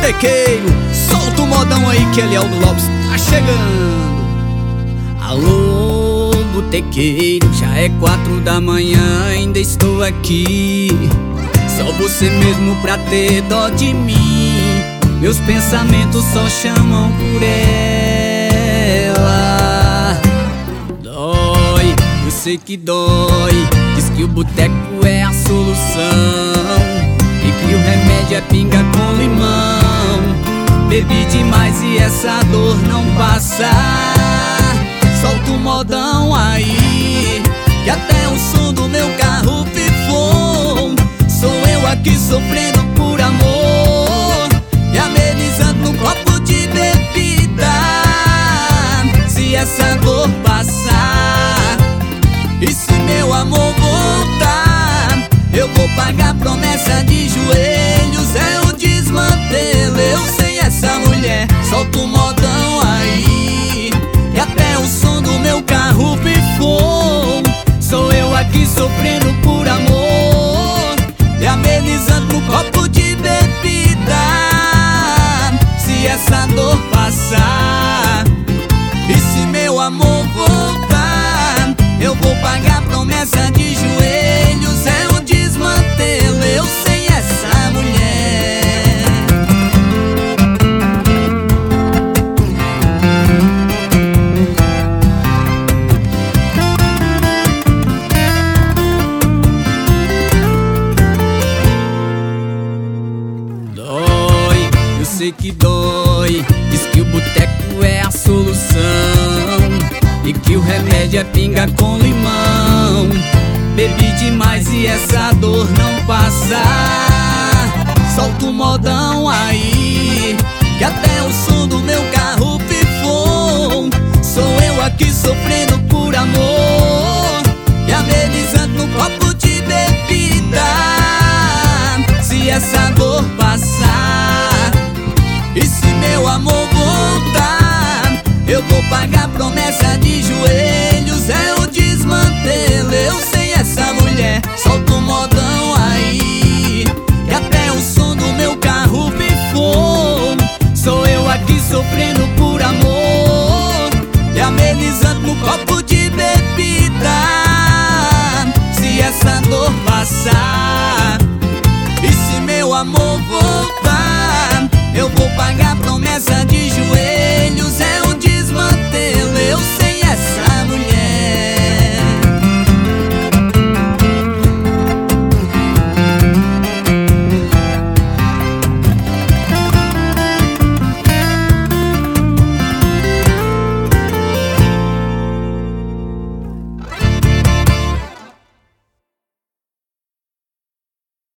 botequeiro, solta o modão aí que Elieldo Lopes tá chegando. Alô, botequeiro, já é 4 da manhã, ainda estou aqui. Só você mesmo pra ter dó de mim. Meus pensamentos só chamam por ela. Dói, eu sei que dói. Diz que o boteco é a solução e que o remédio é pinga com limão. Bebi demais e essa dor não passa. Solta o modão aí, que até o som do meu carro pifou. Sou eu aqui sofrendo por amor e amenizando um copo de bebida. Se essa dor passar e se meu amor voltar, eu vou pagar promessa de joelhos. É um desmantelo, eu sem essa mulher. Solta o modão aí, e até o som do meu carro pifou. Sou eu aqui sofrendo por amor e amenizando um copo de bebida. Se essa dor passar e se meu amor voltar, eu vou pagar promessa de joelhos. É um desmantelo, eu sem essa mulher. Dói, eu sei que dói. Diz que o boteco é a solução e que o remédio é pinga com limão. Bebi demais e essa dor não passa. Solta o modão aí, que até o som do meu carro pifou. Sou eu aqui sofrendo por amor e amenizando um copo de bebida. Se essa dor passar e se meu amor voltar, eu vou pagar promessa de joelhos. É um desmantelo, eu sem essa mulher. Solta o modão aí, e até o som do meu carro pifou. Sou eu aqui sofrendo por amor e amenizando um copo de bebida. Se essa dor passar e se meu amor voltar, eu vou pagar promessa de joelhos.